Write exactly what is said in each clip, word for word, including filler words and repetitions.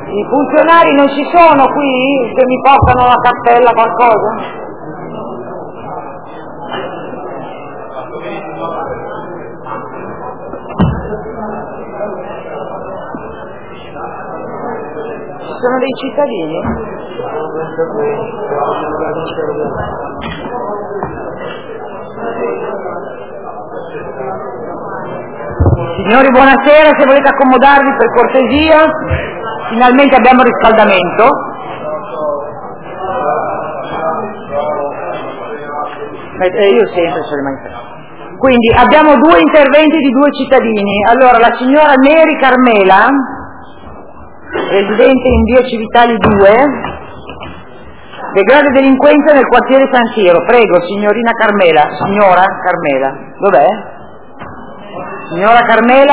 I funzionari non ci sono qui? Che mi portano la cartella, qualcosa? Ci sono dei cittadini? Signori, buonasera, se volete accomodarvi per cortesia, finalmente abbiamo riscaldamento. Eh, io sempre sono rimasto. Quindi abbiamo due interventi di due cittadini. Allora, la signora Neri Carmela, residente in via Civitali due, degrado delinquenza nel quartiere San Siro. Prego, signorina Carmela. Signora Carmela, dov'è? Signora Carmela?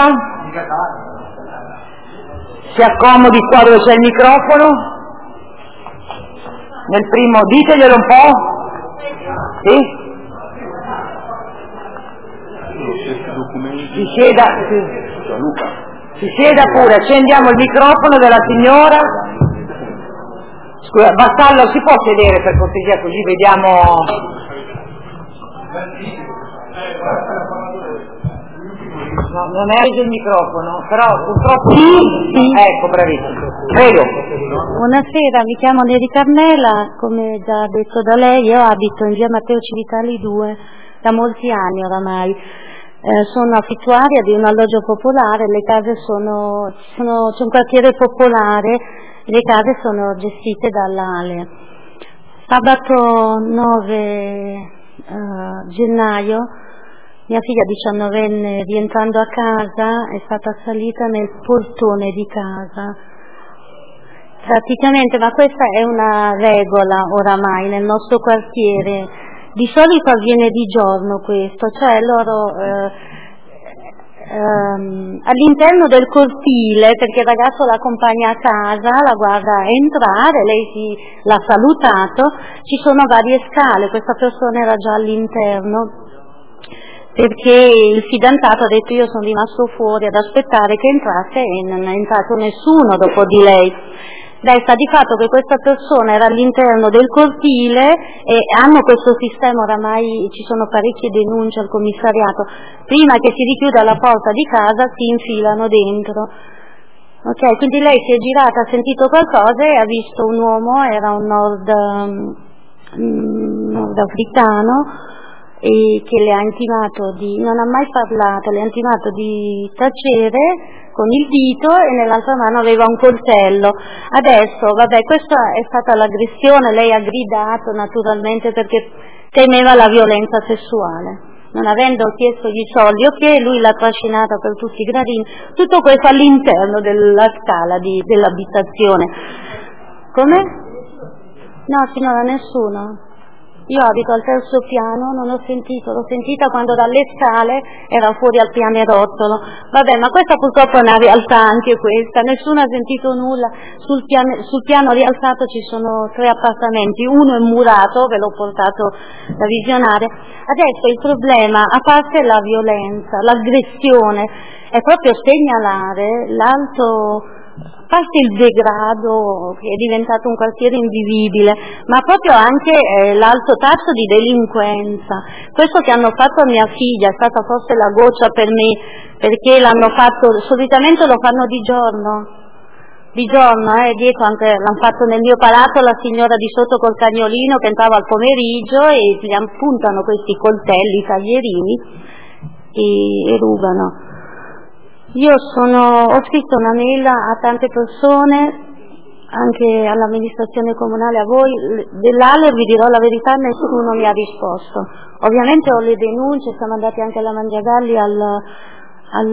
Si accomodi qua dove c'è il microfono. Nel primo, diteglielo un po'. Sì? Si sieda, si, si sieda pure, accendiamo il microfono della signora. Scusa, Vassallo, si può sedere per cortesia così vediamo. No, non è il microfono, però purtroppo sì, sì. Ecco, bravissimo. Prego. Buonasera, mi chiamo Neri Carmela, come già detto da lei, io abito in via Matteo Civitali due da molti anni oramai. Eh, sono affittuaria di un alloggio popolare, le case sono, sono c'è un quartiere popolare, le case sono gestite dall'A L E. Sabato nove eh, gennaio mia figlia diciannovenne, rientrando a casa, è stata assalita nel portone di casa. Praticamente, ma questa è una regola oramai nel nostro quartiere. Di solito avviene di giorno questo, cioè loro eh, ehm, all'interno del cortile, perché il ragazzo l'accompagna a casa, la guarda entrare, lei si, l'ha salutato, ci sono varie scale, questa persona era già all'interno, perché il fidanzato ha detto io sono rimasto fuori ad aspettare che entrasse e non è entrato nessuno dopo di lei. Resta di fatto che questa persona era all'interno del cortile e hanno questo sistema, oramai ci sono parecchie denunce al commissariato, prima che si richiuda la porta di casa si infilano dentro. Ok, quindi lei si è girata, ha sentito qualcosa e ha visto un uomo, era un nord, um, nordafricano, e che le ha intimato di, non ha mai parlato, le ha intimato di tacere con il dito e nell'altra mano aveva un coltello. Adesso, vabbè, questa è stata l'aggressione, lei ha gridato naturalmente perché temeva la violenza sessuale. Non avendo chiesto gli soldi, ok, lui l'ha trascinata per tutti i gradini, tutto questo all'interno della scala di, dell'abitazione. Come? No, signora, nessuno. Io abito al terzo piano, non ho sentito, l'ho sentita quando dalle scale era fuori al pianerottolo. Vabbè, ma questa purtroppo è una realtà anche questa, nessuno ha sentito nulla. Sul piano, sul piano rialzato ci sono tre appartamenti, uno è murato, ve l'ho portato da visionare. Adesso il problema, a parte la violenza, l'aggressione, è proprio segnalare l'alto, a parte il degrado che è diventato un quartiere invivibile, ma proprio anche eh, l'alto tasso di delinquenza. Questo che hanno fatto a mia figlia è stata forse la goccia per me, perché l'hanno fatto, solitamente lo fanno di giorno, di giorno, eh, dietro anche, l'hanno fatto nel mio palazzo la signora di sotto col cagnolino che entrava al pomeriggio e gli puntano questi coltelli, taglierini e, e rubano. Io sono, ho scritto una mail a tante persone, anche all'amministrazione comunale, a voi, dell'A L E, vi dirò la verità, nessuno mi ha risposto. Ovviamente ho le denunce, siamo andati anche alla Mangiagalli al, al,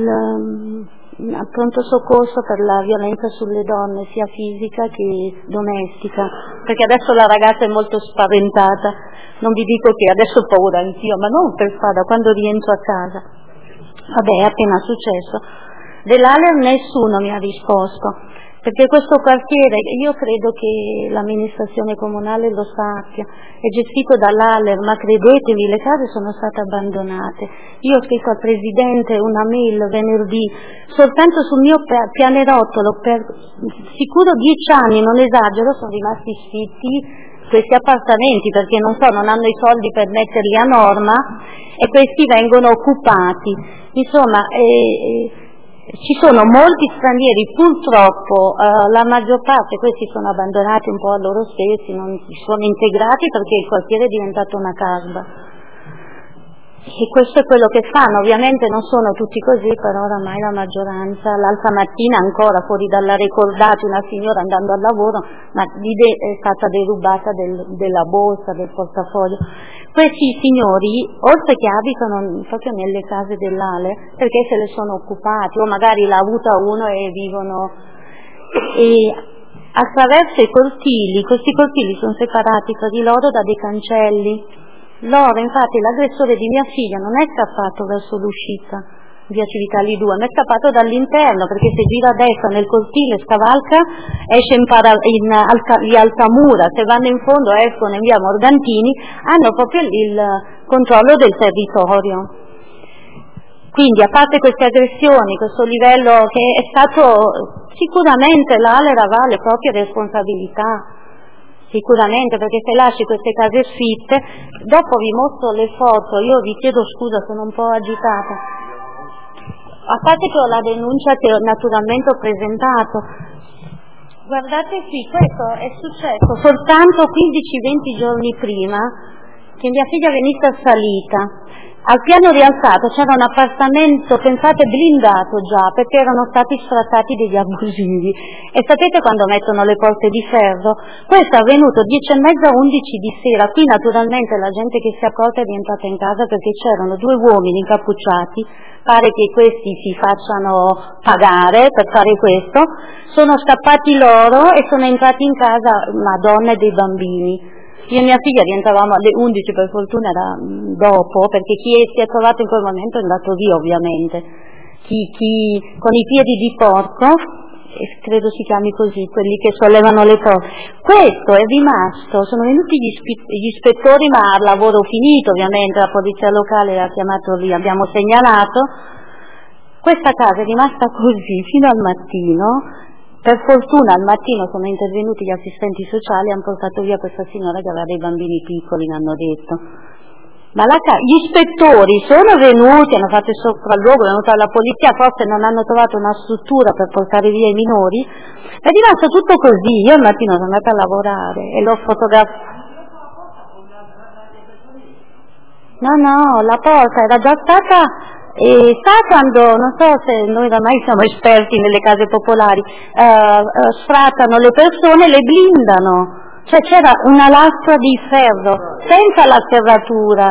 al pronto soccorso per la violenza sulle donne, sia fisica che domestica, perché adesso la ragazza è molto spaventata, non vi dico che adesso ho paura anch'io, ma non per strada, quando rientro a casa. Vabbè, è appena successo. Dell'A L E nessuno mi ha risposto. perché questo quartiere, io credo che l'amministrazione comunale lo sappia, è gestito dall'Aler, ma credetemi, le case sono state abbandonate. Io ho scritto al Presidente una mail venerdì, soltanto sul mio pianerottolo per sicuro dieci anni, non esagero, sono rimasti sfitti questi appartamenti, perché non so, non hanno i soldi per metterli a norma e questi vengono occupati. Insomma, eh, ci sono molti stranieri, purtroppo eh, la maggior parte, questi sono abbandonati un po' a loro stessi, non si sono integrati perché il quartiere è diventato una casba. E questo è quello che fanno, ovviamente non sono tutti così, però oramai la maggioranza. L'altra mattina ancora fuori dalla Recordati una signora andando al lavoro, ma è stata derubata del, della borsa, del portafoglio. Questi signori, oltre che abitano proprio nelle case dell'Ale, perché se le sono occupati, o magari l'ha avuta uno e vivono, e attraverso i cortili, questi cortili sono separati tra di loro da dei cancelli. Loro, infatti, l'aggressore di mia figlia non è scappato verso l'uscita, via Civitali due, ma è scappato dall'interno, perché se gira a destra nel cortile, scavalca, esce in, para, in alta, via Altamura, se vanno in fondo escono in via Morgantini, hanno proprio il controllo del territorio. Quindi, a parte queste aggressioni, questo livello che è stato sicuramente l'Aler avrà le proprie responsabilità, sicuramente, perché se lasci queste case sfitte, dopo vi mostro le foto, io vi chiedo scusa, sono un po' agitata, a parte che ho la denuncia che naturalmente ho presentato. Guardate qui, questo è successo soltanto quindici venti giorni prima che mia figlia venisse assalita. Al piano rialzato c'era un appartamento, pensate, blindato già, perché erano stati sfrattati degli abusivi. E sapete quando mettono le porte di ferro? Questo è avvenuto dieci e mezza, undici di sera. Qui naturalmente la gente che si è accorta è rientrata in casa perché c'erano due uomini incappucciati, pare che questi si facciano pagare per fare questo, sono scappati loro e sono entrati in casa Madonna e dei bambini. Io e mia figlia rientravamo alle undici, per fortuna era dopo, perché chi si è trovato in quel momento è andato via ovviamente. Chi, chi con i piedi di porco, credo si chiami così, quelli che sollevano le porte. Questo è rimasto, sono venuti gli, ispe- gli ispettori, ma al lavoro finito ovviamente, la polizia locale l'ha chiamato lì, abbiamo segnalato. Questa casa è rimasta così fino al mattino. Per fortuna al mattino sono intervenuti gli assistenti sociali e hanno portato via questa signora che aveva dei bambini piccoli, mi hanno detto. Ma la ca- gli ispettori sono venuti, hanno fatto il sopralluogo, è venuta la polizia, forse non hanno trovato una struttura per portare via i minori, è rimasto tutto così. Io al mattino sono andata a lavorare e l'ho fotografato. No, no, la porta era già stata... E sa quando, non so se noi ormai siamo esperti nelle case popolari, eh, eh, sfrattano le persone, le blindano, cioè c'era una lastra di ferro, senza la serratura.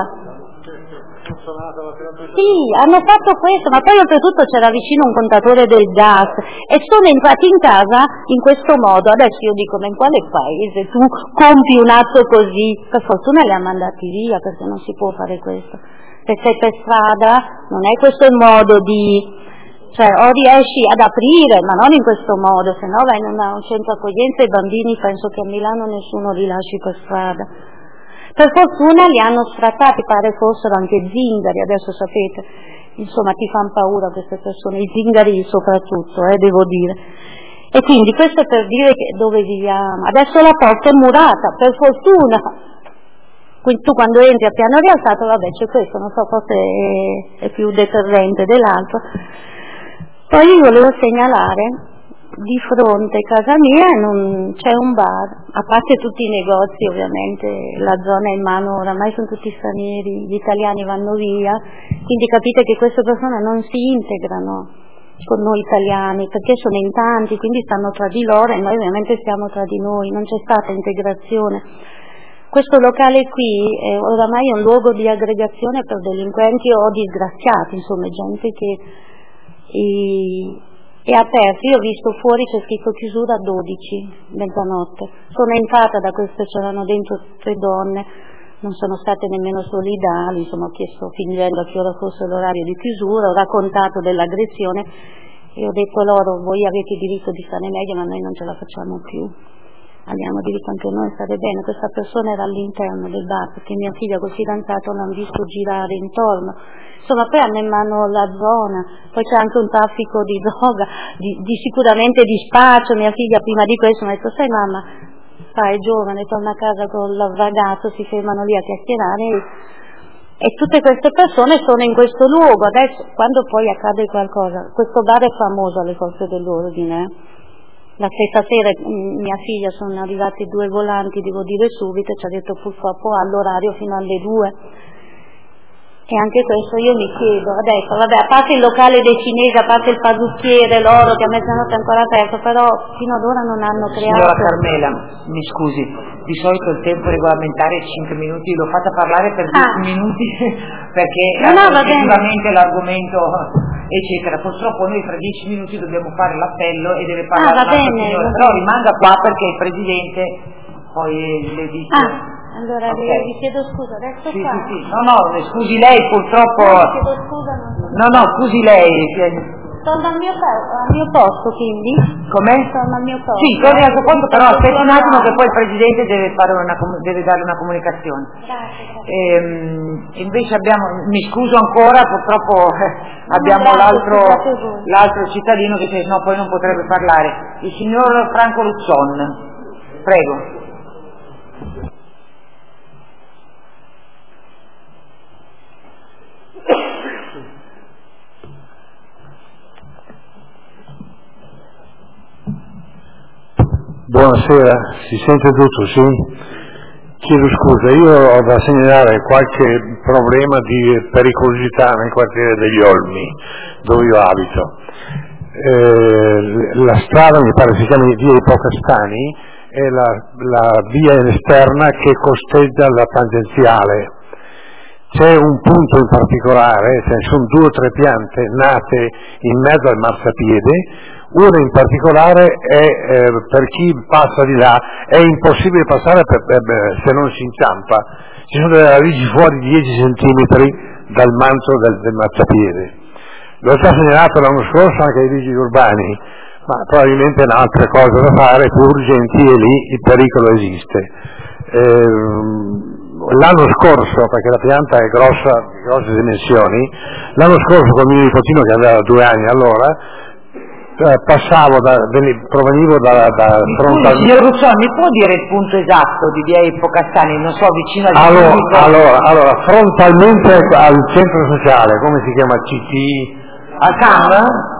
Sì, hanno fatto questo, ma poi oltretutto c'era vicino un contatore del gas e sono entrati in casa in questo modo. Adesso io dico, ma in quale paese tu compi un atto così? Per fortuna li ha mandati via, perché non si può fare questo. Se sei per strada non è questo il modo di, cioè o riesci ad aprire, ma non in questo modo, se no vai in una, un centro accoglienza e i bambini penso che a Milano nessuno li lasci per strada. Per fortuna li hanno sfrattati, pare fossero anche zingari, adesso sapete, insomma ti fanno paura queste persone, i zingari soprattutto, eh, devo dire. E quindi questo è per dire che dove viviamo. Adesso la porta è murata, per fortuna. Quindi tu quando entri a piano rialzato, vabbè, c'è questo, non so, forse è, è più deterrente dell'altro. Poi io volevo segnalare, di fronte a casa mia non, c'è un bar, a parte tutti i negozi ovviamente, la zona è in mano, oramai sono tutti stranieri, gli italiani vanno via, quindi capite che queste persone non si integrano con noi italiani, perché sono in tanti, quindi stanno tra di loro e noi ovviamente stiamo tra di noi, non c'è stata integrazione. Questo locale qui è oramai un luogo di aggregazione per delinquenti o disgraziati, insomma, gente che è aperto. Io ho visto fuori c'è scritto chiusura a dodici, mezzanotte. Sono entrata da queste, c'erano dentro tre donne, non sono state nemmeno solidali, insomma ho chiesto fingendo a che ora fosse l'orario di chiusura, ho raccontato dell'aggressione e ho detto loro: voi avete diritto di stare meglio, ma noi non ce la facciamo più, abbiamo diritto anche noi a stare bene. Questa persona era all'interno del bar perché mia figlia col fidanzato l'hanno visto girare intorno, insomma poi hanno in mano la zona, poi c'è anche un traffico di droga, di, di sicuramente di spaccio. Mia figlia prima di questo mi ha detto: sai mamma, fai giovane, torna a casa col ragazzo, si fermano lì a chiacchierare, e tutte queste persone sono in questo luogo. Adesso quando poi accade qualcosa, questo bar è famoso alle forze dell'ordine, la stessa sera mia figlia sono arrivati due volanti, devo dire subito, e ci ha detto purtroppo all'orario fino alle due. E anche questo io mi chiedo, adesso vabbè, a parte il locale dei cinesi, a parte il parrucchiere, loro che a mezzanotte è ancora aperto, però fino ad ora non hanno creato. Signora Carmela, mi scusi, di solito il tempo regolamentare è cinque minuti, l'ho fatta parlare per dieci ah. minuti perché no, no, effettivamente l'argomento eccetera, purtroppo noi fra dieci minuti dobbiamo fare l'appello e deve parlare ah, va bene, signora, però rimanga qua perché il Presidente poi le dice... Ah. Allora okay. vi chiedo scusa, adesso sì, qua. Sì, sì, no, no, scusi lei purtroppo. No, vi chiedo scusa, non so. No, no, scusi lei. Torno al mio, al mio posto, quindi. Com'è? Torno al mio posto. Sì, torni al suo posto, però aspetti un attimo che poi il Presidente deve, fare una, deve dare una comunicazione. Grazie, grazie. E, invece abbiamo, mi scuso ancora, purtroppo eh, abbiamo no, l'altro, grazie, l'altro cittadino che no, poi non potrebbe parlare. Il signor Franco Luzzon, prego. Buonasera, si sente tutto, sì? Chiedo scusa, io ho da segnalare qualche problema di pericolosità nel quartiere degli Olmi, dove io abito. Eh, la strada, mi pare si chiami via dei Pocastani, è la, la via esterna che costeggia la tangenziale. C'è un punto in particolare, cioè sono due o tre piante nate in mezzo al marciapiede. Una in particolare è, eh, per chi passa di là, è impossibile passare per, per, se non si inciampa. Ci sono delle radici fuori dieci centimetri dal manto del, del marciapiede. L'ho già segnalato l'anno scorso anche ai vigili urbani, ma probabilmente hanno altre cose da fare più urgenti e lì il pericolo esiste. Eh, l'anno scorso, perché la pianta è grossa, di grosse dimensioni, l'anno scorso con mio nipotino che aveva due anni allora, Eh, passavo da, provenivo da, da fronte al... Signor Ruzzoni, mi può dire il punto esatto di via Ipocastani, non so, vicino al allora, allora, allora, frontalmente al centro sociale, come si chiama? C T? Al C A M?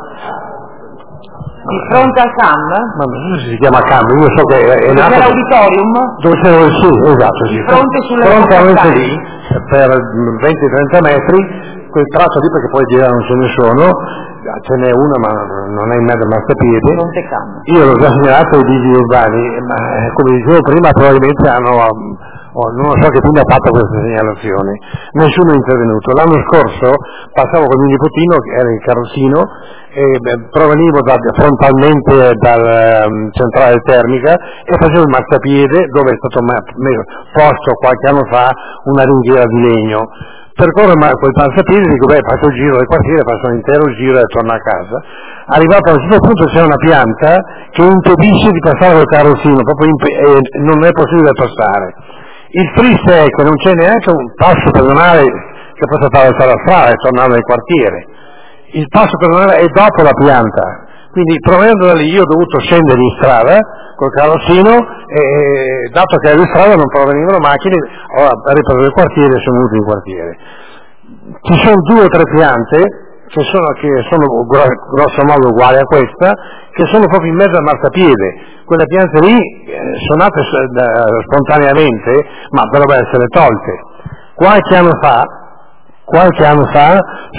Di fronte al C A M? Ma non si chiama C A M, io so che è dove nato... c'è l'auditorium? Dove c'è l'auditorium, sì, esatto, sì. Di fronte sulle frontalmente lì, per venti trenta metri, quel tratto lì, perché poi di là non ce ne sono, ce n'è una ma non è in mezzo al marciapiede. Io l'ho già segnalato ai vigili urbani, ma come dicevo prima probabilmente hanno, oh, non so che fine ha fatto questa segnalazione, nessuno è intervenuto. L'anno scorso passavo con mio nipotino che era in carrozzino e beh, provenivo da, frontalmente dal um, centrale termica e facevo il marciapiede dove è stato posto qualche anno fa una ringhiera di legno. Percorro quel marciapiede, dico beh faccio il giro del quartiere, faccio un intero giro e torno a casa. Arrivato a un certo punto c'è una pianta che impedisce di passare col carrozzino, proprio imp- e non è possibile passare. Il triste è che non c'è neanche un passo pedonale che possa attraversare la strada e tornare nel quartiere. Il passo pedonale è dopo la pianta, quindi provenendo da lì io ho dovuto scendere in strada col carrozzino e dato che ero in strada non provenivano macchine, ho ripreso il quartiere e sono venuto in quartiere. Ci sono due o tre piante che sono, che sono grosso modo uguali a questa, che sono proprio in mezzo al marciapiede. Quelle piante lì eh, sono nate spontaneamente, ma dovrebbero essere tolte. Qualche anno fa, qualche anno fa,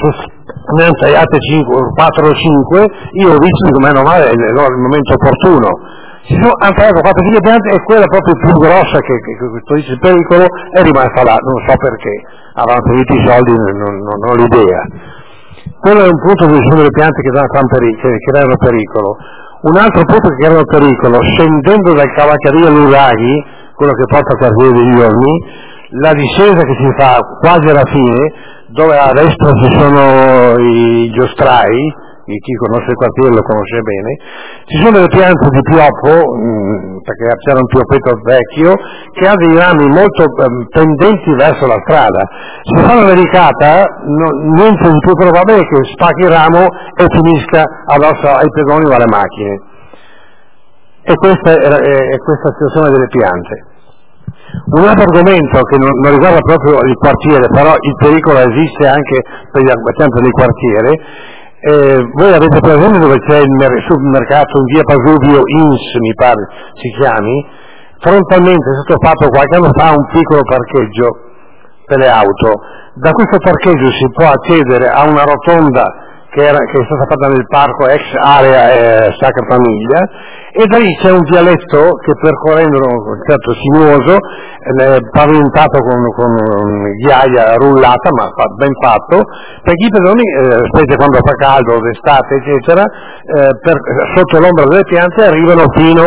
ne hanno tagliate quattro o cinque, io ho visto che meno male è il momento opportuno. Si sono, hanno tagliato quattro o cinque piante e quella proprio più grossa che, che, che questo il pericolo è rimasta là, non so perché, avevano finito i soldi, non, non, non ho l'idea. Quello è un punto dove sono le piante che, che, che creano pericolo. Un altro punto che creano pericolo, scendendo dal cavalcavia Luraghi, quello che porta al quartiere degli Olmi, la discesa che si fa quasi alla fine, dove a destra ci sono i giostrai, chi conosce il quartiere lo conosce bene, ci sono delle piante di pioppo, mh, perché c'era un piopetto vecchio, che ha dei rami molto um, tendenti verso la strada. Se fa una delicata, no, niente di più probabile che spacchi il ramo e finisca addosso ai pedoni o alle macchine. E questa è, è, è questa situazione delle piante. Un altro argomento che non, non riguarda proprio il quartiere, però il pericolo esiste anche per gli abitanti del quartiere. Eh, voi avete presente dove c'è il mer- supermercato in via Pasubio, I N S mi pare si chiami, frontalmente è stato fatto qualche anno fa un piccolo parcheggio per le auto. Da questo parcheggio si può accedere a una rotonda che, era, che è stata fatta nel parco ex area eh, Sacra Famiglia, e da lì c'è un vialetto che, percorrendo un certo sinuoso, eh, pavimentato con, con ghiaia rullata, ma ben fatto, perché i pedoni, eh, specie quando fa caldo, d'estate, eccetera, eh, per, sotto l'ombra delle piante arrivano fino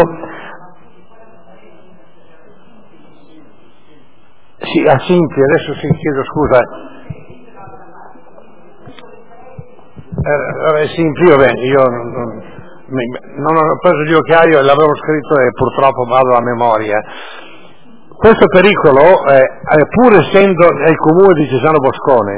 sì, a Sinti, adesso si chiedo scusa. Eh, eh, sì, vabbè, io non, non, non ho preso gli occhiali e l'avevo scritto e purtroppo vado a memoria. Questo pericolo, eh, pur essendo nel comune di Cesano Boscone,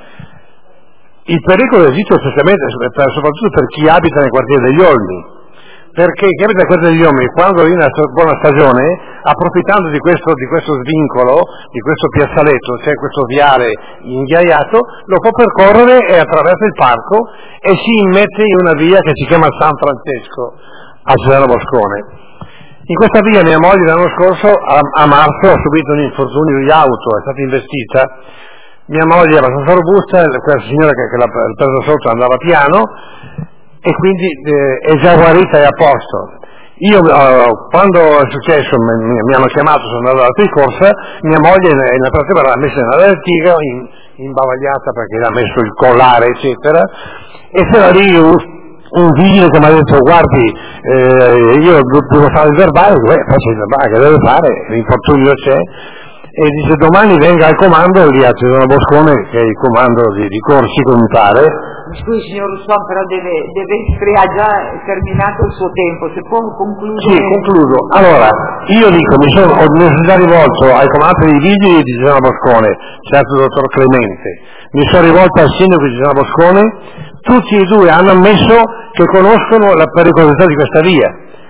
il pericolo esiste certamente, soprattutto per chi abita nel quartiere degli Olmi, perché chi abita nel quartiere degli Olmi, quando viene la buona stagione, approfittando di questo, di questo svincolo, di questo piazzaletto, cioè questo viale inghiaiato, lo può percorrere e attraversa il parco e si immette in una via che si chiama San Francesco a Cesano Boscone. In questa via mia moglie l'anno scorso, a, a marzo, ha subito un infortunio di auto, è stata investita. Mia moglie è abbastanza robusta, questa signora che, che l'ha presa sotto andava piano e quindi eh, è già guarita e a posto. Io uh, quando è successo mi, mi hanno chiamato, sono andato alla corsa, mia moglie nella pratica l'ha messa nella vertiga, in, imbavagliata perché le ha messo il collare eccetera, e c'era lì un, un vigile che mi ha detto guardi eh, io devo fare il verbale, beh, faccio il verbale, che deve fare, l'infortunio c'è, e dice domani venga al comando lì a Cesano Boscone, che è il comando di, di corsi comunitare. Scusi signor Russon, però deve, deve essere, ha già terminato il suo tempo, se può concludere. Sì, concludo. Allora, io dico, mi sono, mi sono già rivolto al comando dei vigili di Cesano Boscone, certo il dottor Clemente, mi sono rivolto al sindaco di Cesano Boscone, tutti e due hanno ammesso che conoscono la pericolosità di questa via.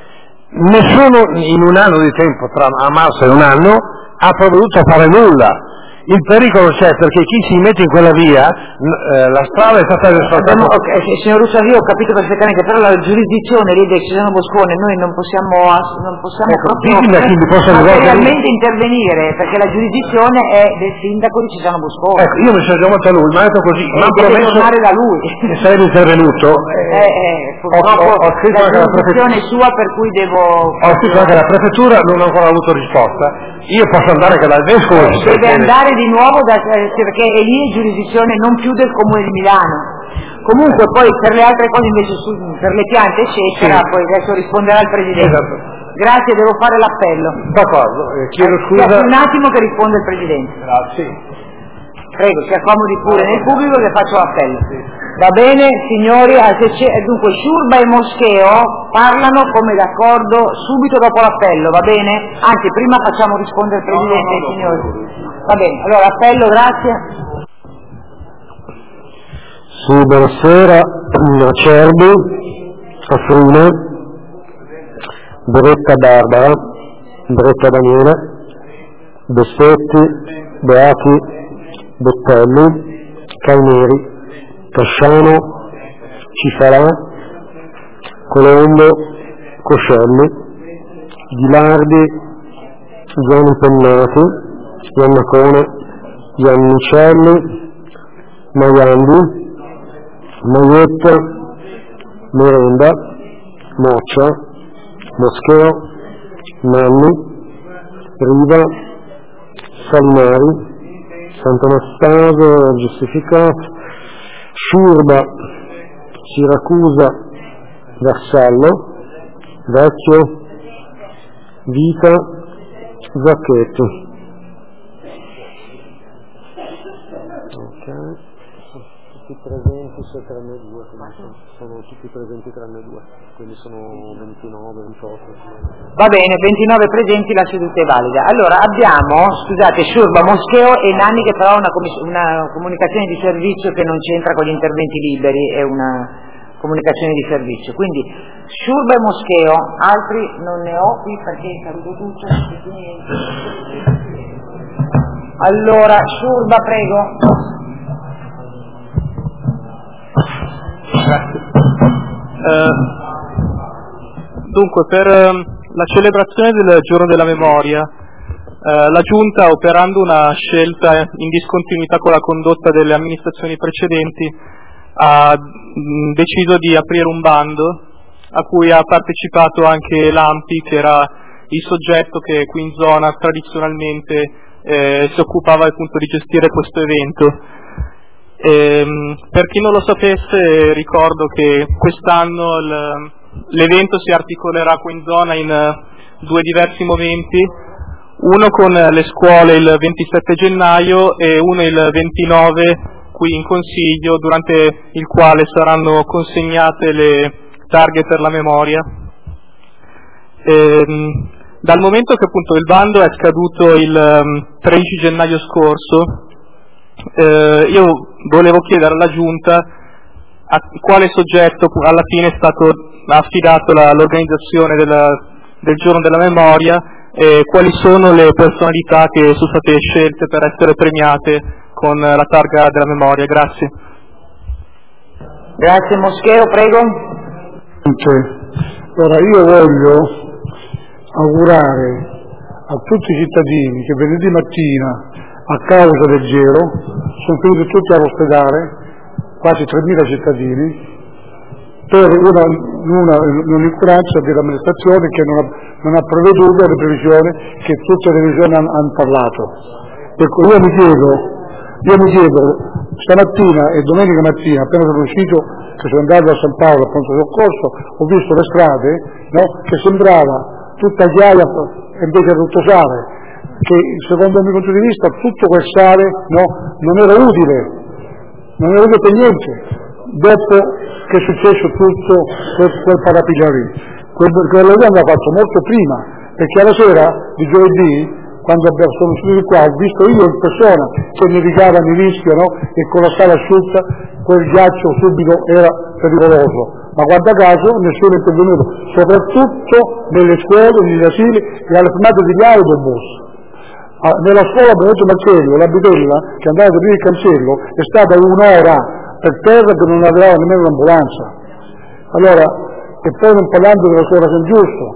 Nessuno in un anno di tempo, tra a marzo e un anno, ha provveduto a fare nulla. Il pericolo c'è perché chi si mette in quella via, eh, la strada è stata asfaltata. Okay, signor Russari, io ho capito perfettamente, però la giurisdizione lì del Cesano Boscone noi non possiamo, non possiamo ecco, proprio materialmente intervenire, perché la giurisdizione è del sindaco di Cesano Boscone. Ecco, io mi sono rivolto a lui, mi ha detto così, ma ha promesso tornare da lui. che sarebbe intervenuto. Eh, eh, purtroppo ho, ho, ho scritto la giurisdizione è sua, per cui devo... Ho scritto anche alla prefettura, non ho ancora avuto risposta. Io posso andare anche dal vescovo. Eh, deve andare di nuovo da, perché è lì è giurisdizione non più del Comune di Milano. Comunque poi per le altre cose invece su, per le piante eccetera, sì. Poi adesso risponderà il Presidente. Esatto. Grazie, devo fare l'appello. D'accordo, eh, chiedo eh, scusa. Un attimo che risponde il Presidente. Grazie. Prego, si accomodi pure nel pubblico che faccio l'appello. Va bene, signori, dunque Sciurba e Moscheo parlano come d'accordo subito dopo l'appello, va bene? Anzi, prima facciamo rispondere il Presidente e i signori. Va bene, allora appello, grazie. Sì, buonasera, Acerbi, Affrune, Beretta Barbara, Beretta Daniela, Bessetti, Beati, Bettelli, Caineri, Casciano, Cifarà, Colombo, Coscelli, Ghilardi, Gianni Pennati, Giannacone, Giannicelli, Maiandi, Maietta, Merenda, Moccia, Moscheo, Nanni, Riva, Salmari, Sant'Anastasio, giustificato, Sciurba, Siracusa, Vassallo, Vecchio, Vita, Zacchetti. Ok, tutti presenti. ventisette tranne due, quindi sono, sono tutti presenti tranne due, quindi sono ventinove, ventotto. Va bene, ventinove presenti, la seduta è valida. Allora abbiamo, scusate, Sciurba, Moscheo e Nanni che farà una, una comunicazione di servizio che non c'entra con gli interventi liberi, è una comunicazione di servizio. Quindi Sciurba e Moscheo, altri non ne ho qui perché saluto tutto. Allora, Sciurba, prego. Grazie. Eh, dunque, per eh, la celebrazione del Giorno della Memoria, eh, la Giunta, operando una scelta in discontinuità con la condotta delle amministrazioni precedenti, ha mh, deciso di aprire un bando a cui ha partecipato anche l'A M P I, che era il soggetto che qui in zona tradizionalmente eh, si occupava appunto di gestire questo evento. Ehm, per chi non lo sapesse, ricordo che quest'anno l'evento si articolerà qui in zona in uh, due diversi momenti, uno con le scuole il ventisette gennaio e uno il ventinove qui in Consiglio, durante il quale saranno consegnate le targhe per la memoria. Ehm, dal momento che appunto il bando è scaduto il um, tredici gennaio scorso, Eh, io volevo chiedere alla Giunta a quale soggetto alla fine è stato affidato la, l'organizzazione della, del Giorno della Memoria e quali sono le personalità che sono state scelte per essere premiate con la targa della memoria. Grazie. Grazie. Moscheo, prego. Allora, io voglio augurare a tutti i cittadini che venerdì mattina, a causa del gelo, sono finiti tutti all'ospedale, quasi tremila cittadini, per una, una, un'incuranza dell'amministrazione che non ha, non ha provveduto alle previsioni che tutte le revisioni hanno, hanno parlato. Ecco, io mi chiedo, io mi chiedo, stamattina e domenica mattina, appena sono uscito, che sono andato a San Paolo al pronto soccorso, ho visto le strade, no, che sembrava tutta ghiaia e invece tutto sale, che secondo il mio punto di vista tutto quel sale, no, non era utile, non era utile per niente, dopo che è successo tutto quel, quel parapiglia lì. Quello che andava fatto molto prima, perché alla sera di giovedì, quando sono uscito di qua, ho visto io in persona che nevicava, nevischia, no, e con la sala asciutta, quel ghiaccio subito era pericoloso. Ma guarda caso nessuno è intervenuto, soprattutto nelle scuole, negli asili e alle fermate degli autobus. Ah, nella scuola Benedetto Marcello, la Bitella, che andava ad aprire il cancello, è stata un'ora per terra che non arrivava nemmeno l'ambulanza. Allora, e poi non parlando della scuola San Giusto,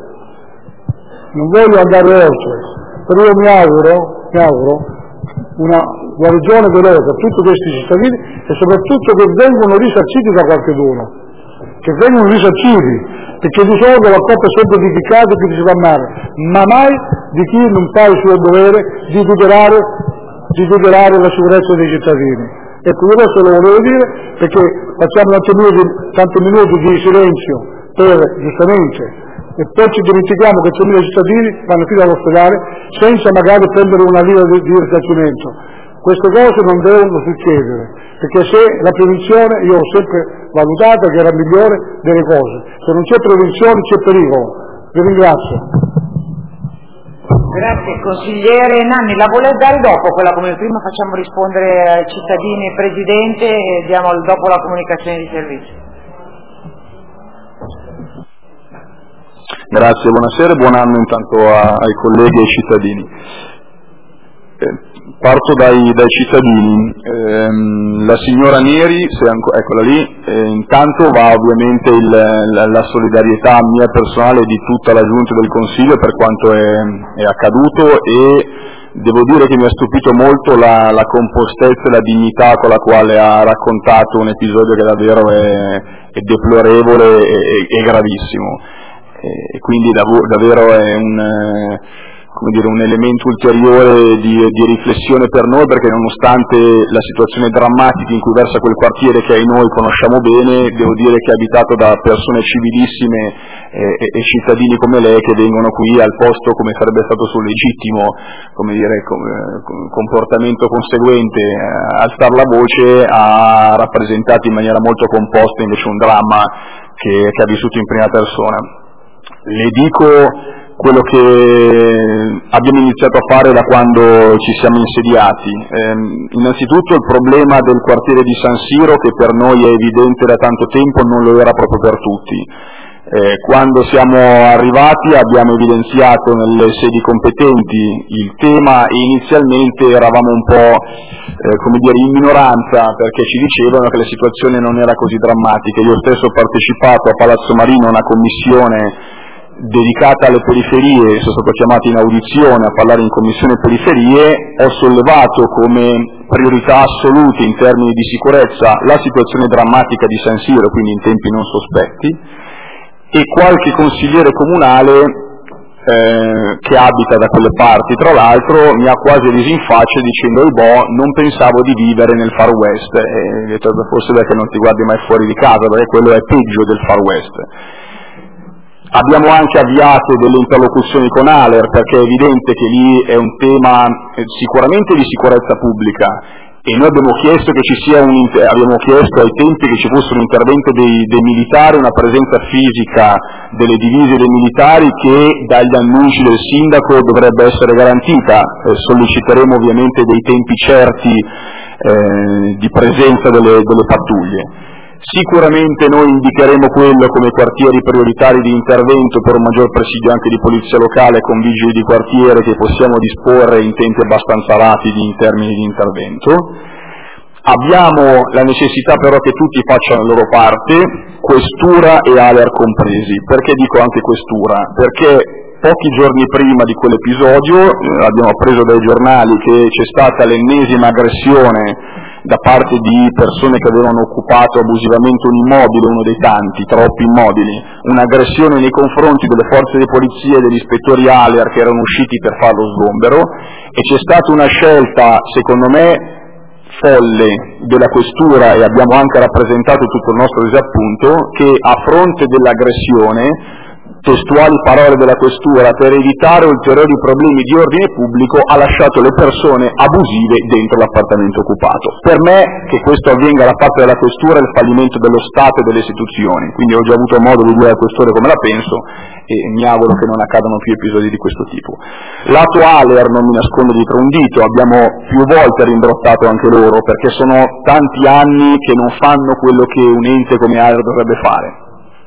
non voglio andare oltre, però io mi auguro, mi auguro una guarigione veloce a tutti questi cittadini e soprattutto che vengono risarciti da qualcuno, che vengono risarciti, perché di solito la colpa è sempre di chi cade e chi si fa male, ma mai di chi non fa il suo dovere di tutelare, di tutelare la sicurezza dei cittadini. Ecco, io questo lo volevo dire perché facciamo tanti minuti, tanti minuti di silenzio per, giustamente, e poi ci dimentichiamo che centomila cittadini vanno fino all'ospedale senza magari prendere una lira di, di risarcimento. Queste cose non devono succedere, perché se la prevenzione, io ho sempre valutato che era migliore delle cose, se non c'è prevenzione c'è pericolo. Vi ringrazio. Grazie. Consigliere Nanni, la vuole dare dopo quella come prima facciamo rispondere ai cittadini e Presidente e diamo dopo la comunicazione di servizio. Grazie, buonasera e buon anno intanto a, ai colleghi e ai cittadini. Eh, parto dai, dai cittadini. Eh, la signora Neri, se anco, eccola lì, eh, intanto va ovviamente il, la, la solidarietà mia personale di tutta la Giunta del Consiglio per quanto è, è accaduto e devo dire che mi ha stupito molto la, la compostezza e la dignità con la quale ha raccontato un episodio che davvero è, è deplorevole e, e gravissimo. E quindi dav- davvero è un, come dire, un elemento ulteriore di, di riflessione per noi, perché nonostante la situazione drammatica in cui versa quel quartiere, che noi conosciamo bene, devo dire che è abitato da persone civilissime e, e, e cittadini come lei, che vengono qui al posto, come sarebbe stato sul legittimo, come dire, come, comportamento conseguente, eh, alzare la voce, ha rappresentato in maniera molto composta invece un dramma che, che ha vissuto in prima persona. Le dico quello che abbiamo iniziato a fare da quando ci siamo insediati. Eh, innanzitutto il problema del quartiere di San Siro, che per noi è evidente da tanto tempo, non lo era proprio per tutti. Eh, quando siamo arrivati abbiamo evidenziato nelle sedi competenti il tema e inizialmente eravamo un po' eh, come dire, in minoranza, perché ci dicevano che la situazione non era così drammatica. Io stesso ho partecipato a Palazzo Marino a una commissione dedicata alle periferie, sono stato chiamato in audizione a parlare in commissione periferie, ho sollevato come priorità assolute in termini di sicurezza la situazione drammatica di San Siro, quindi in tempi non sospetti, e qualche consigliere comunale eh, che abita da quelle parti, tra l'altro, mi ha quasi riso in faccia dicendo: boh, non pensavo di vivere nel Far West, e detto, forse perché non ti guardi mai fuori di casa, perché quello è peggio del Far West. Abbiamo anche avviato delle interlocuzioni con Aler, perché è evidente che lì è un tema eh, sicuramente di sicurezza pubblica, e noi abbiamo chiesto che ci sia un inter- abbiamo chiesto ai tempi che ci fosse un intervento dei, dei militari, una presenza fisica delle divise dei militari che dagli annunci del sindaco dovrebbe essere garantita. Eh, solleciteremo ovviamente dei tempi certi eh, di presenza delle, delle pattuglie. Sicuramente noi indicheremo quello come quartieri prioritari di intervento per un maggior presidio anche di polizia locale con vigili di quartiere che possiamo disporre in tempi abbastanza rapidi in termini di intervento. Abbiamo la necessità però che tutti facciano la loro parte, questura e Aler compresi. Perché dico anche questura? Perché pochi giorni prima di quell'episodio eh, abbiamo appreso dai giornali che c'è stata l'ennesima aggressione da parte di persone che avevano occupato abusivamente un immobile, uno dei tanti, troppi immobili, un'aggressione nei confronti delle forze di polizia e degli ispettori Aler che erano usciti per fare lo sgombero, e c'è stata una scelta, secondo me, folle della questura, e abbiamo anche rappresentato tutto il nostro disappunto, che a fronte dell'aggressione, testuali parole della questura, per evitare ulteriori problemi di ordine pubblico ha lasciato le persone abusive dentro l'appartamento occupato. Per me che questo avvenga da parte della questura è il fallimento dello Stato e delle istituzioni, quindi ho già avuto modo di dire al questore come la penso e mi auguro che non accadano più episodi di questo tipo. Lato Aler non mi nascondo dietro un dito, abbiamo più volte rimbrottato anche loro, perché sono tanti anni che non fanno quello che un ente come Aler dovrebbe fare.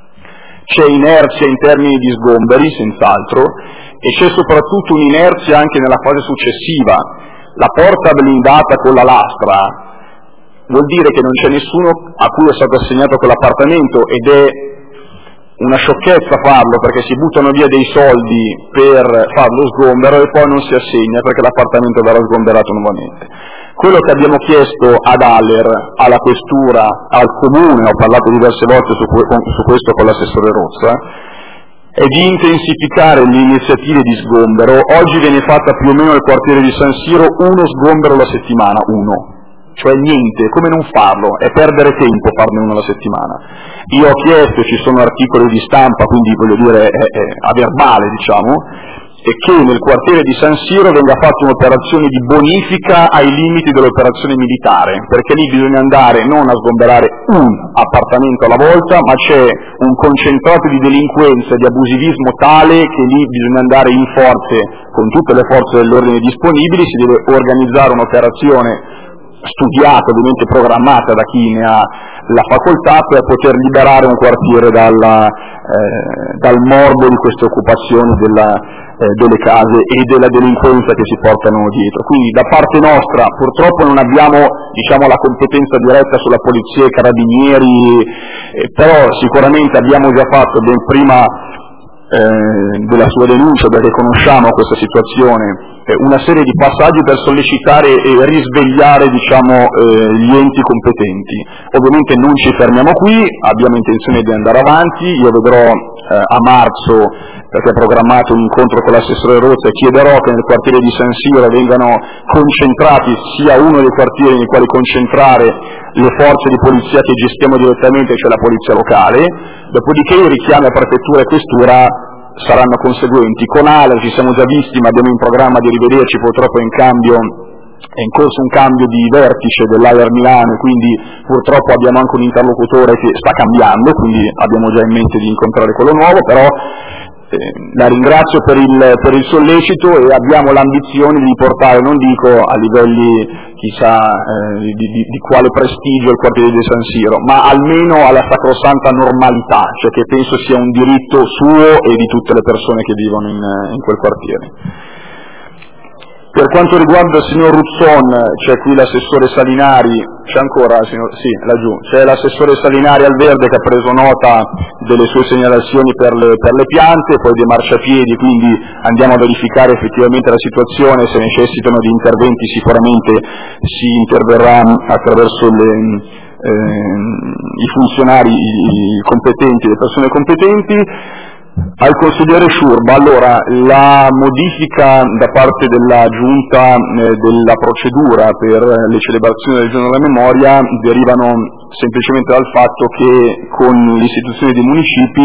C'è inerzia in termini di sgomberi, senz'altro, e c'è soprattutto un'inerzia anche nella fase successiva. La porta blindata con la lastra vuol dire che non c'è nessuno a cui è stato assegnato quell'appartamento, ed è una sciocchezza farlo, perché si buttano via dei soldi per fare lo sgombero e poi non si assegna perché l'appartamento verrà sgomberato nuovamente. Quello che abbiamo chiesto ad Aler, alla questura, al comune, ho parlato diverse volte su, su questo con l'assessore Rozza, è di intensificare le iniziative di sgombero. Oggi viene fatta più o meno nel quartiere di San Siro uno sgombero alla settimana, uno, cioè niente, come non farlo, è perdere tempo farne uno alla settimana. Io ho chiesto, ci sono articoli di stampa, quindi voglio dire è, è a verbale, diciamo, e che nel quartiere di San Siro venga fatta un'operazione di bonifica ai limiti dell'operazione militare, perché lì bisogna andare non a sgomberare un appartamento alla volta, ma c'è un concentrato di delinquenza, di abusivismo tale che lì bisogna andare in forze, con tutte le forze dell'ordine disponibili, si deve organizzare un'operazione studiata, ovviamente programmata da chi ne ha la facoltà, per poter liberare un quartiere dalla, eh, dal morbo di queste occupazioni della, eh, delle case e della delinquenza che si portano dietro. Quindi da parte nostra purtroppo non abbiamo, diciamo, la competenza diretta sulla polizia e carabinieri, eh, però sicuramente abbiamo già fatto ben prima eh, della sua denuncia, perché conosciamo questa situazione, una serie di passaggi per sollecitare e risvegliare, diciamo, eh, gli enti competenti. Ovviamente non ci fermiamo qui, abbiamo intenzione di andare avanti. Io vedrò eh, a marzo perché è programmato un incontro con l'assessore Rozza, e chiederò che nel quartiere di San Siro vengano concentrati, sia uno dei quartieri nei quali concentrare le forze di polizia che gestiamo direttamente, cioè la polizia locale. Dopodiché i richiami a prefettura e questura saranno conseguenti. Con A L A ci siamo già visti, ma abbiamo in programma di rivederci, purtroppo in cambio è in corso un cambio di vertice dell'A I A R Milano, quindi purtroppo abbiamo anche un interlocutore che sta cambiando, quindi abbiamo già in mente di incontrare quello nuovo, però eh, la ringrazio per il, per il sollecito, e abbiamo l'ambizione di portare, non dico a livelli chissà eh, di, di, di quale prestigio il quartiere di San Siro, ma almeno alla sacrosanta normalità, cioè che penso sia un diritto suo e di tutte le persone che vivono in, in quel quartiere. Per quanto riguarda il signor Ruzzon, c'è qui l'assessore Salinari, c'è ancora, signor, sì, laggiù, c'è l'assessore Salinari al Verde che ha preso nota delle sue segnalazioni per le, per le piante, poi dei marciapiedi, quindi andiamo a verificare effettivamente la situazione, se necessitano di interventi sicuramente si interverrà attraverso le, eh, i funzionari i competenti, le persone competenti. Al consigliere Sciurba, allora, la modifica da parte della Giunta eh, della procedura per le celebrazioni del giorno della memoria derivano semplicemente dal fatto che con l'istituzione dei municipi,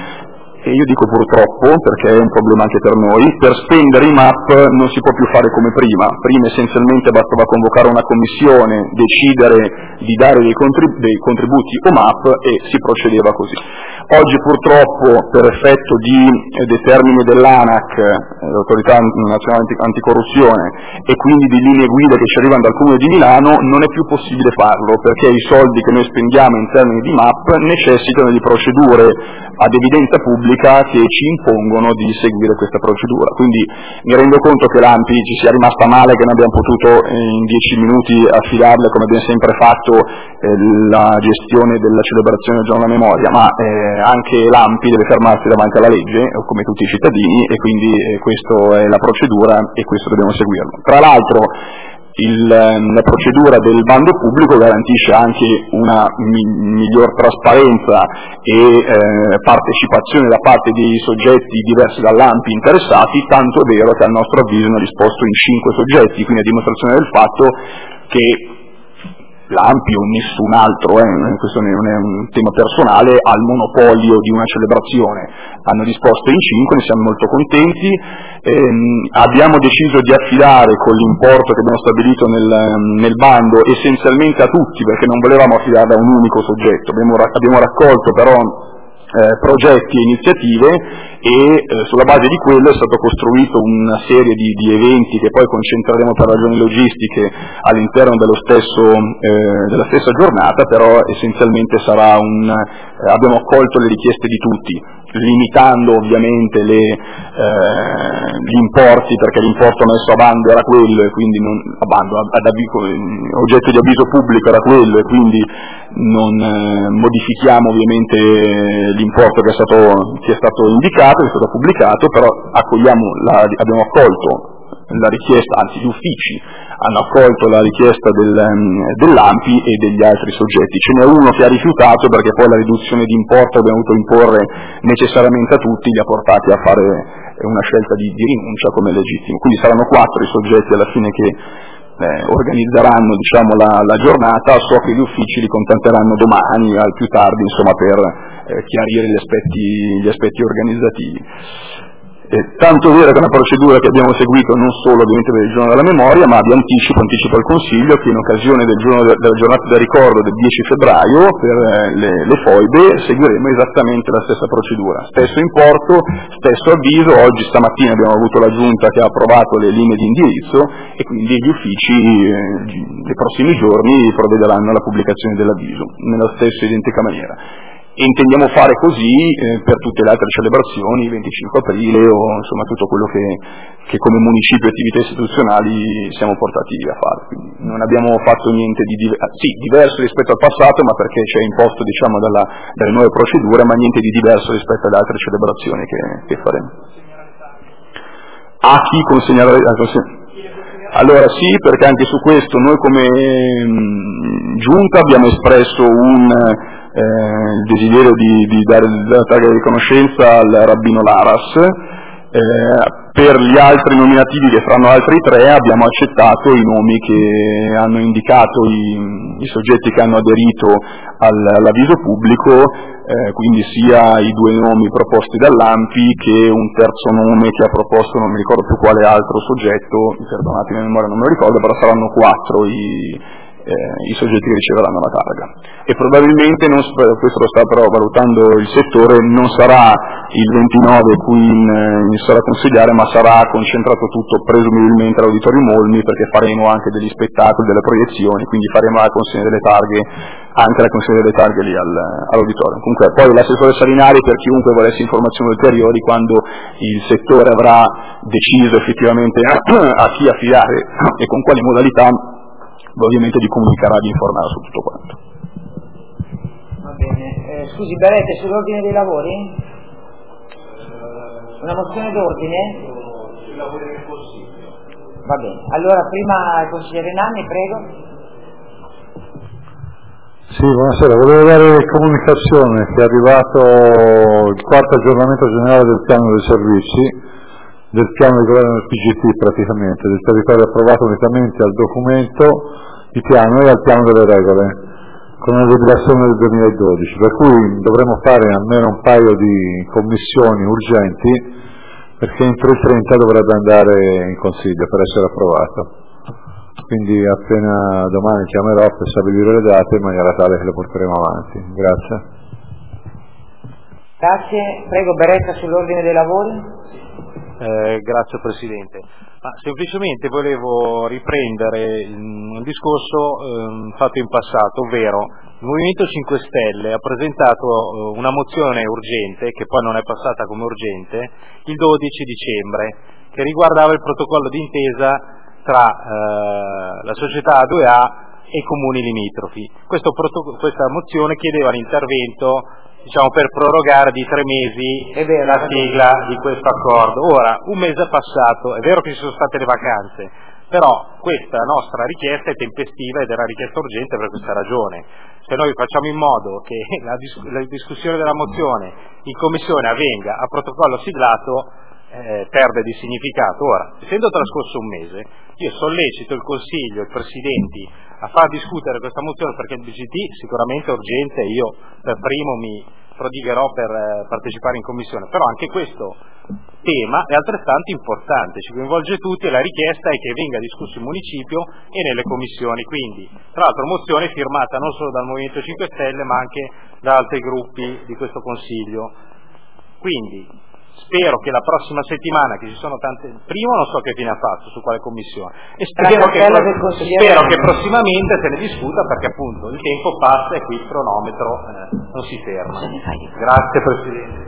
e io dico purtroppo perché è un problema anche per noi, per spendere i M A P non si può più fare come prima. Prima essenzialmente bastava convocare una commissione, decidere di dare dei, contrib- dei contributi o M A P e si procedeva così. Oggi purtroppo, per effetto di eh, determine dell'ANAC, eh, l'Autorità Nazionale Anticorruzione, e quindi di linee guida che ci arrivano dal Comune di Milano, non è più possibile farlo, perché i soldi che noi spendiamo in termini di M A P necessitano di procedure ad evidenza pubblica che ci impongono di seguire questa procedura. Quindi mi rendo conto che l'A N P I ci sia rimasta male che non abbiamo potuto eh, in dieci minuti affidarle, come abbiamo sempre fatto, eh, la gestione della celebrazione del giorno della memoria, ma eh, anche l'A N P I deve fermarsi davanti alla legge, come tutti i cittadini, e quindi eh, questa è la procedura e questo dobbiamo seguirlo. Tra l'altro il, la procedura del bando pubblico garantisce anche una mi, miglior trasparenza e eh, partecipazione da parte dei soggetti diversi dall'A N P I interessati, tanto è vero che al nostro avviso hanno risposto in cinque soggetti, quindi a dimostrazione del fatto che l'A N P I o nessun altro, eh, questo non è un tema personale, ha il monopolio di una celebrazione. Hanno risposto in cinque, ne siamo molto contenti. Ehm, abbiamo deciso di affidare con l'importo che abbiamo stabilito nel, nel bando essenzialmente a tutti, perché non volevamo affidare a un unico soggetto. Abbiamo, abbiamo raccolto però eh, progetti e iniziative e eh, sulla base di quello è stato costruito una serie di, di eventi che poi concentreremo per ragioni logistiche all'interno dello stesso, eh, della stessa giornata, però essenzialmente sarà un, eh, abbiamo accolto le richieste di tutti, limitando ovviamente le, eh, gli importi, perché l'importo messo a bando era quello e quindi non, a bando, ad, ad, oggetto di avviso pubblico era quello e quindi non eh, modifichiamo ovviamente l'importo che è stato, che è stato indicato, che è stato pubblicato, però accogliamo la, abbiamo accolto la richiesta, anzi gli uffici hanno accolto la richiesta del, dell'A N P I e degli altri soggetti. Ce n'è uno che ha rifiutato perché poi la riduzione di importo abbiamo dovuto imporre necessariamente a tutti, li ha portati a fare una scelta di, di rinuncia come legittimo. Quindi saranno quattro i soggetti alla fine che eh, organizzeranno diciamo, la, la giornata. So che gli uffici li contatteranno domani al più tardi insomma, per eh, chiarire gli aspetti, gli aspetti organizzativi. Eh, tanto vero che è una procedura che abbiamo seguito non solo ovviamente per il giorno della memoria, ma vi anticipo, anticipo al Consiglio che in occasione del giorno de- della giornata del ricordo del dieci febbraio per eh, le, le foibe seguiremo esattamente la stessa procedura, stesso importo, stesso avviso. Oggi stamattina abbiamo avuto la Giunta che ha approvato le linee di indirizzo e quindi gli uffici eh, nei prossimi giorni provvederanno alla pubblicazione dell'avviso nella stessa identica maniera. E intendiamo fare così eh, per tutte le altre celebrazioni, il venticinque aprile o insomma tutto quello che, che come municipio e attività istituzionali siamo portati a fare. Quindi non abbiamo fatto niente di diver- sì, diverso rispetto al passato, ma perché ci è imposto diciamo dalla, dalle nuove procedure, ma niente di diverso rispetto alle altre celebrazioni che, che faremo. A chi consegnare? A consegn- Allora sì, perché anche su questo noi come mh, Giunta abbiamo espresso un eh, il desiderio di, di dare la targa di riconoscenza al rabbino Laras. Eh, per gli altri nominativi, che saranno altri tre, abbiamo accettato i nomi che hanno indicato i, i soggetti che hanno aderito al, all'avviso pubblico, eh, quindi sia i due nomi proposti dall'A M P I che un terzo nome che ha proposto, non mi ricordo più quale altro soggetto, perdonatemi la memoria, non me lo ricordo, però saranno quattro i Eh, i soggetti che riceveranno la targa, e probabilmente, non, questo lo sta però valutando il settore, non sarà il ventinove qui in, in sala consigliare, ma sarà concentrato tutto presumibilmente all'Auditorium Olmi, perché faremo anche degli spettacoli, delle proiezioni, quindi faremo la consegna delle targhe, anche la consegna delle targhe lì al, all'Auditorium. Comunque poi l'assessore Salinari, per chiunque volesse informazioni ulteriori, quando il settore avrà deciso effettivamente a chi affidare e con quali modalità, ovviamente vi comunicherà, vi informerà su tutto quanto. Va bene. Eh, scusi, Beretta, sull'ordine dei lavori? Una mozione d'ordine? Sui lavori del Consiglio. Va bene. Allora, prima il consigliere Nanni, prego. Sì, buonasera. Volevo dare comunicazione che è arrivato il quarto aggiornamento generale del piano dei servizi, del piano di governo del P G T praticamente, del territorio approvato unitamente al documento di piano e al piano delle regole, con una deliberazione del duemiladodici, per cui dovremo fare almeno un paio di commissioni urgenti, perché entro il trenta dovrebbe andare in Consiglio per essere approvato. Quindi appena domani chiamerò per stabilire le date in maniera tale che le porteremo avanti. Grazie. Grazie. Prego Beretta sull'ordine dei lavori. Eh, grazie Presidente. Ma semplicemente volevo riprendere un discorso eh, fatto in passato, ovvero il Movimento cinque Stelle ha presentato eh, una mozione urgente, che poi non è passata come urgente, il dodici dicembre, che riguardava il protocollo d'intesa tra eh, la società A due A e i comuni limitrofi. Questo questa mozione chiedeva l'intervento, diciamo, per prorogare di tre mesi vero, la sigla di questo accordo. Ora, un mese è passato, è vero che ci sono state le vacanze, però questa nostra richiesta è tempestiva ed era richiesta urgente per questa ragione. Se noi facciamo in modo che la, dis- la discussione della mozione in commissione avvenga a protocollo siglato, eh, perde di significato. Ora, essendo trascorso un mese, io sollecito il Consiglio e i Presidenti a far discutere questa mozione, perché il B G T sicuramente è urgente e io per primo mi prodigherò per eh, partecipare in commissione, però anche questo tema è altrettanto importante, ci coinvolge tutti e la richiesta è che venga discusso in municipio e nelle commissioni, quindi tra l'altro mozione firmata non solo dal Movimento cinque Stelle ma anche da altri gruppi di questo Consiglio. Quindi spero che la prossima settimana, che ci sono tante, prima non so che fine ha fatto, su quale commissione, e spero, che, spero che prossimamente se ne discuta, perché appunto il tempo passa e qui il cronometro eh, non si ferma. Grazie Presidente.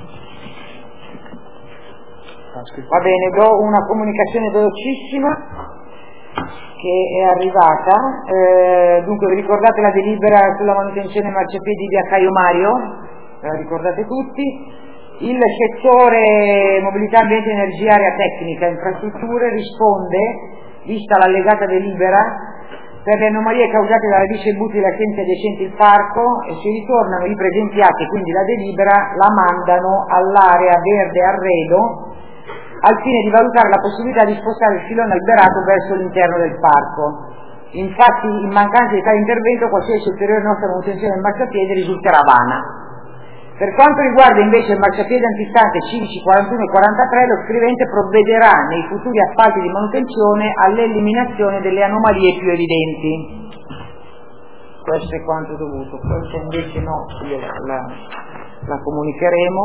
Va bene, do una comunicazione velocissima che è arrivata. Eh, dunque vi ricordate la delibera sulla manutenzione marciapiedi di Caio Mario? La ricordate tutti? Il settore mobilità, ambiente, energia, area tecnica, infrastrutture risponde, vista l'allegata delibera, per le anomalie causate dalla distributi della senza decenti il parco, e si ritornano i presenti atti, quindi la delibera la mandano all'area verde Arredo al fine di valutare la possibilità di spostare il filone alberato verso l'interno del parco. Infatti, in mancanza di tale intervento, qualsiasi ulteriore nostra manutenzione del marciapiede risulterà vana. Per quanto riguarda invece il marciapiede antistante civici quarantuno e quarantatré, lo scrivente provvederà nei futuri appalti di manutenzione all'eliminazione delle anomalie più evidenti. Questo è quanto dovuto, questo invece no, la, la comunicheremo.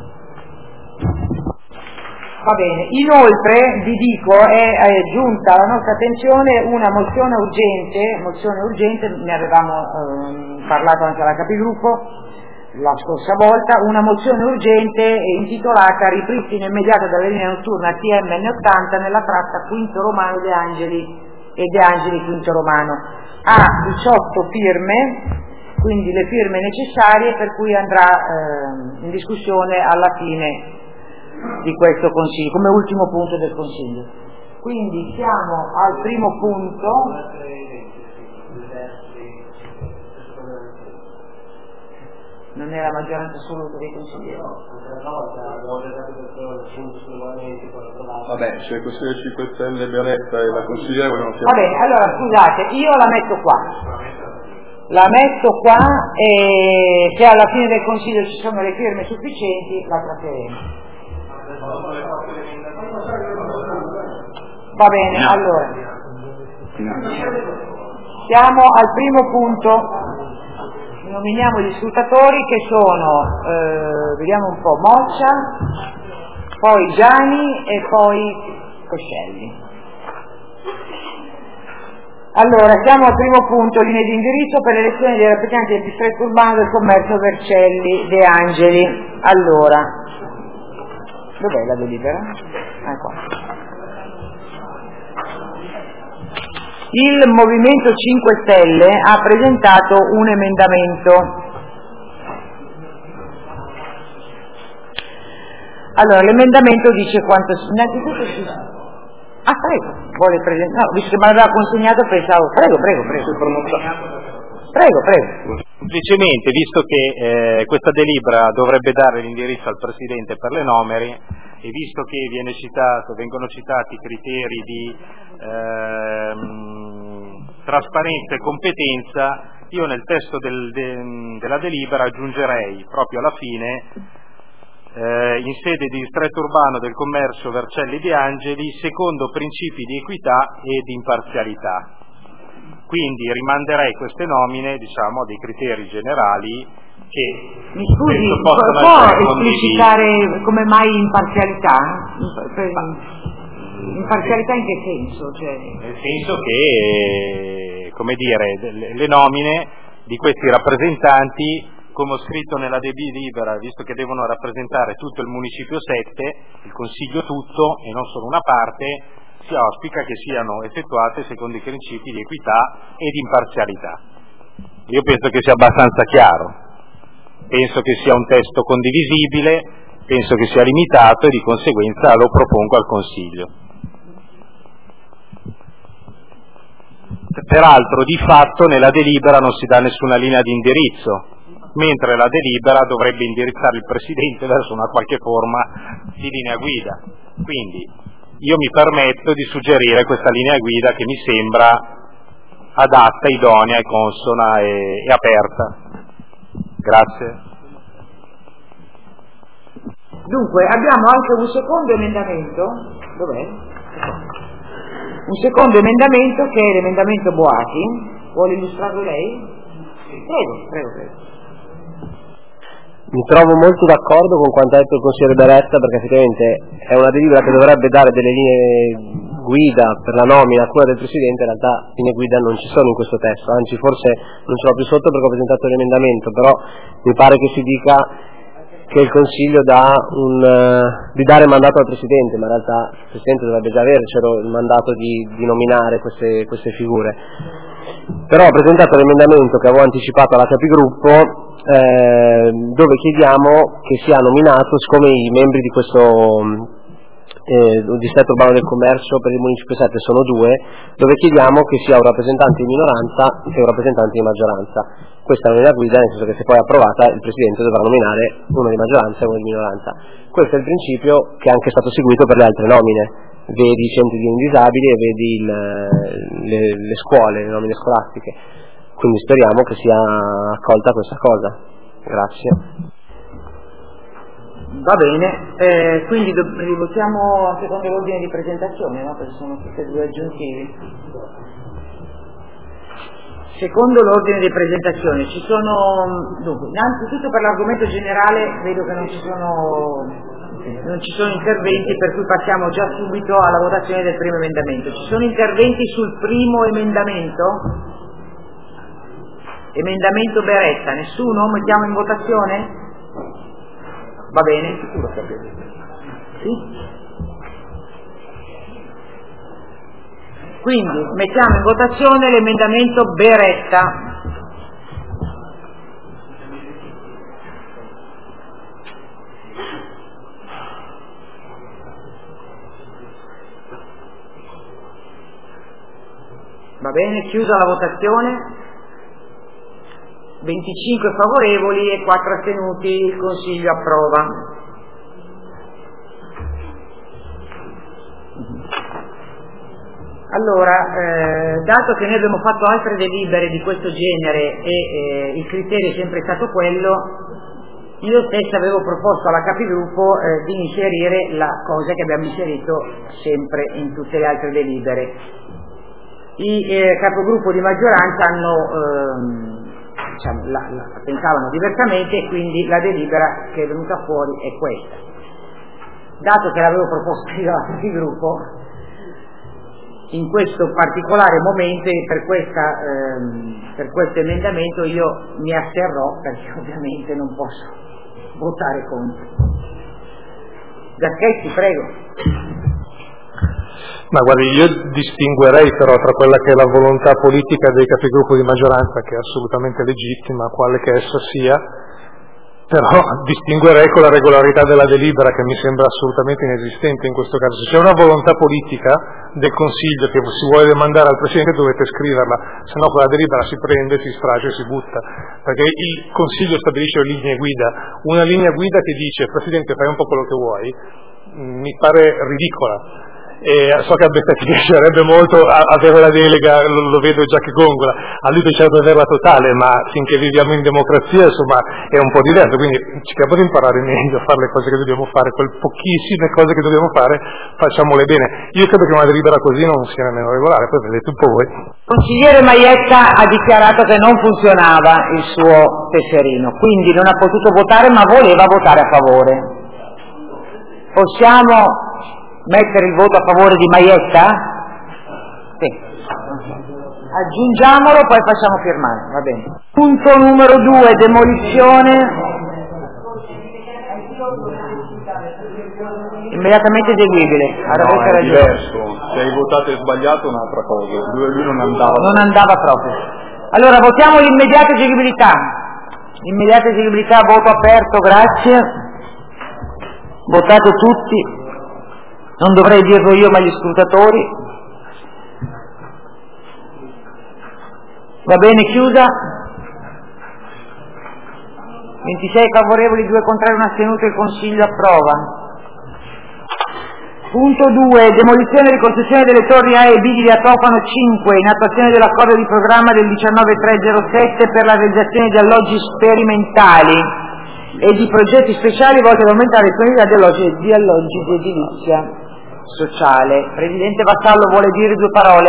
Va bene, inoltre vi dico è, è giunta alla nostra attenzione una mozione urgente, mozione urgente, ne avevamo eh, parlato anche alla Capigruppo la scorsa volta, una mozione urgente intitolata Ripristino immediato della linea notturna T M N ottanta nella tratta Quinto Romano De Angeli e De Angeli Quinto Romano. Ha diciotto firme, quindi le firme necessarie, per cui andrà eh, in discussione alla fine di questo Consiglio, come ultimo punto del Consiglio. Quindi siamo al primo punto. non è la maggioranza assoluta dei consiglieri. Vabbè, se il Consiglio cinque Stelle Beretta e la consigliera vogliono Va bene, allora scusate, io la metto qua. La metto qua e se alla fine del Consiglio ci sono le firme sufficienti la tratteremo. Va bene, allora. Siamo al primo punto. Nominiamo gli scrutatori che sono, eh, vediamo un po', Moccia, poi Gianni e poi Coscelli. Allora, siamo al primo punto, linee di indirizzo per l'elezione dei rappresentanti del distretto urbano del commercio Vercelli De Angeli. Allora, dov'è la delibera? Ecco. Il Movimento cinque Stelle ha presentato un emendamento. Allora, l'emendamento dice quanto... Innanzitutto si... Ah, prego, vuole presentare... No, visto che me l'aveva consegnato pensavo... Prego, prego, prego. Prego, prego. Semplicemente, visto che eh, questa delibera dovrebbe dare l'indirizzo al Presidente per le nomine, e visto che viene citato, vengono citati criteri di ehm, trasparenza e competenza, io nel testo del, de, della delibera aggiungerei proprio alla fine eh, in sede di distretto urbano del commercio Vercelli De Angeli secondo principi di equità e di imparzialità. Quindi rimanderei queste nomine, diciamo, a dei criteri generali che mi scusi, può esplicitare come mai imparzialità? Imparzialità in che senso? Cioè... Nel senso che, come dire, le nomine di questi rappresentanti, come ho scritto nella delibera, visto che devono rappresentare tutto il municipio sette, il consiglio tutto e non solo una parte, si auspica che siano effettuate secondo i principi di equità e di imparzialità. Io penso che sia abbastanza chiaro. Penso che sia un testo condivisibile, penso che sia limitato e di conseguenza lo propongo al Consiglio. Peraltro, di fatto, nella delibera non si dà nessuna linea di indirizzo, mentre la delibera dovrebbe indirizzare il Presidente verso una qualche forma di linea guida. Quindi, io mi permetto di suggerire questa linea guida che mi sembra adatta, idonea, consona e, e aperta. Grazie. Dunque, abbiamo anche un secondo emendamento, dov'è? Un secondo emendamento che è l'emendamento Boati. Vuole illustrarlo lei? Prego, prego, prego. Mi trovo molto d'accordo con quanto ha detto il consigliere Beretta, perché effettivamente è una delibera che dovrebbe dare delle linee guida per la nomina a cura del Presidente. In realtà linee guida non ci sono in questo testo, anzi forse non ce l'ho più sotto perché ho presentato l'emendamento, però mi pare che si dica che il Consiglio dà un, uh, di dare mandato al Presidente, ma in realtà il Presidente dovrebbe già avercelo il mandato di, di nominare queste, queste figure. Però ho presentato l'emendamento che avevo anticipato alla Capigruppo, eh, dove chiediamo che sia nominato, siccome i membri di questo Eh, il distretto urbano del commercio per il municipio sette sono due, dove chiediamo che sia un rappresentante di minoranza e un rappresentante di maggioranza. Questa è una linea guida, nel senso che se poi approvata il Presidente dovrà nominare uno di maggioranza e uno di minoranza. Questo è il principio che è anche stato seguito per le altre nomine, vedi i centri di disabili e vedi il, le, le scuole, le nomine scolastiche. Quindi speriamo che sia accolta questa cosa. Grazie. Va bene, eh, quindi do- rivotiamo secondo l'ordine di presentazione, no? Perché sono tutti e due aggiuntivi. Secondo l'ordine di presentazione ci sono, dunque, innanzitutto per l'argomento generale vedo che non ci sono non ci sono interventi, per cui passiamo già subito alla votazione del primo emendamento. Ci sono interventi sul primo emendamento? Emendamento Beretta, nessuno? Mettiamo in votazione? Va bene? Sicuro che abbiamo. Sì? Quindi mettiamo in votazione l'emendamento Beretta. Va bene, chiusa la votazione. venticinque favorevoli e quattro astenuti, il Consiglio approva. Allora, eh, dato che noi abbiamo fatto altre delibere di questo genere e eh, il criterio è sempre stato quello, io stessa avevo proposto alla capigruppo eh, di inserire la cosa che abbiamo inserito sempre in tutte le altre delibere. I eh, capogruppo di maggioranza hanno, ehm, diciamo, la, la pensavano diversamente e quindi la delibera che è venuta fuori è questa. Dato che l'avevo proposta io alla capigruppo, in questo particolare momento e per, questa, ehm, per questo emendamento io mi asterrò perché ovviamente non posso votare contro. Giaschetti, prego. Ma guardi, io distinguerei però tra quella che è la volontà politica dei capigruppo di maggioranza, che è assolutamente legittima, quale che essa sia, però distinguerei con la regolarità della delibera, che mi sembra assolutamente inesistente in questo caso. Se c'è una volontà politica del Consiglio che si vuole demandare al Presidente, dovete scriverla, se no quella delibera si prende, si strage e si butta, perché il Consiglio stabilisce le linee guida. Una linea guida che dice Presidente fai un po' quello che vuoi, mi pare ridicola. E so che a Bettacchi piacerebbe molto avere la delega, lo, lo vedo già che gongola, a lui piacerebbe averla totale, ma finché viviamo in democrazia insomma è un po' diverso, quindi cerchiamo di imparare meglio a fare le cose che dobbiamo fare, quelle pochissime cose che dobbiamo fare facciamole bene. Io credo che una delibera così non sia nemmeno regolare, poi vedete un po' voi. Il consigliere Maietta ha dichiarato che non funzionava il suo tesserino, quindi non ha potuto votare ma voleva votare a favore. Possiamo mettere il voto a favore di Maietta? Sì. Aggiungiamolo, poi facciamo firmare, va bene. Punto numero due, demolizione. Immediatamente eseguibile. No, è diverso. Se hai votato e sbagliato è un'altra cosa. Lui, lui non andava. Non andava proprio. Allora votiamo l'immediata eseguibilità. Immediata eseguibilità, voto aperto, grazie. Votate tutti. Non dovrei dirlo io ma gli scrutatori. Va bene, chiusa. ventisei favorevoli, due contrari, un astenuto, il Consiglio approva. Punto due. Demolizione e ricostruzione delle torri A e B di Via Tofano cinque in attuazione dell'accordo di programma del diciannove tre zero sette per la realizzazione di alloggi sperimentali e di progetti speciali volti ad aumentare la disponibilità di alloggi, di alloggi di edilizia sociale. Presidente Vassallo vuole dire due parole?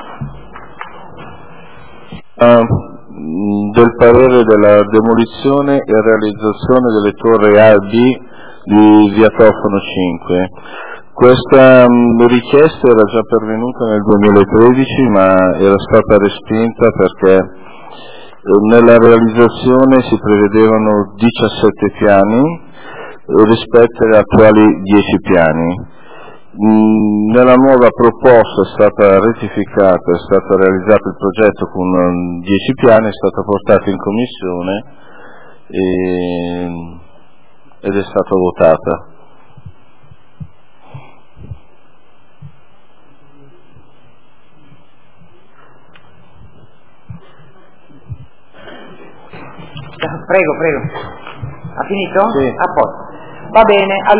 Uh, del parere della demolizione e realizzazione delle torri A e B di Via Tofano cinque. Questa um, richiesta era già pervenuta nel duemilatredici ma era stata respinta perché eh, nella realizzazione si prevedevano diciassette piani rispetto agli attuali dieci piani. Nella nuova proposta è stata rettificata, è stato realizzato il progetto con dieci piani, è stato portato in commissione e, ed è stata votata. Prego, prego. Ha finito? Sì. A posto. Va bene.